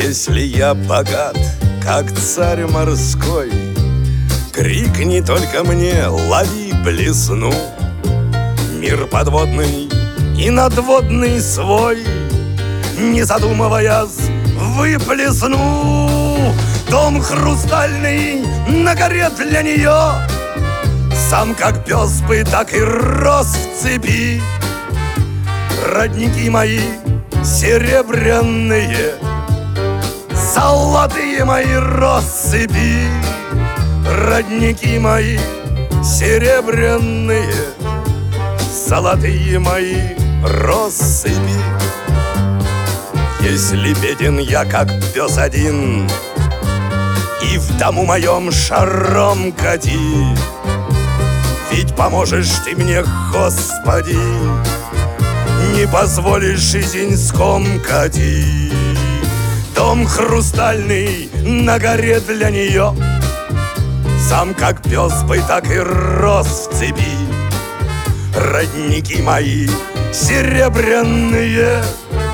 Если я богат, как царь морской, крикни только мне, лови блесну. Мир подводный и надводный свой, не задумываясь, выплесну. Дом хрустальный на горе для нее, сам как пес бы так и рос в цепи. Родники мои серебряные, золотые мои россыпи. Родники мои серебряные, золотые мои россыпи. Если беден я, как пес один, и в дому моем шаром кати, ведь поможешь ты мне, Господи, не позволишь жизнь скомкати. Дом хрустальный на горе для нее, сам как пес бы так и рос в цепи. Родники мои серебряные,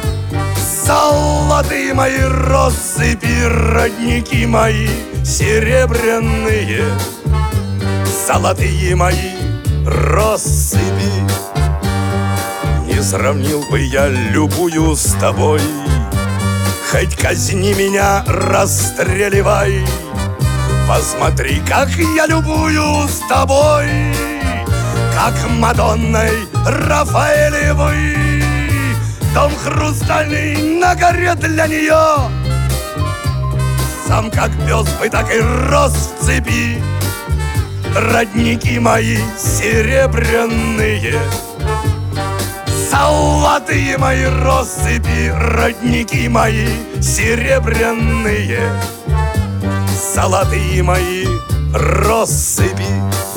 золотые мои россыпи. Родники мои серебряные, золотые мои россыпи. Не сравнил бы я любую с тобой, хоть казни меня, расстреливай. Посмотри, как я любую с тобой, как Мадонной Рафаэлевой. Дом хрустальный на горе для нее, сам как пес бы так и рос в цепи. Родники мои серебряные, золотые мои россыпи. Родники мои серебряные, золотые мои россыпи.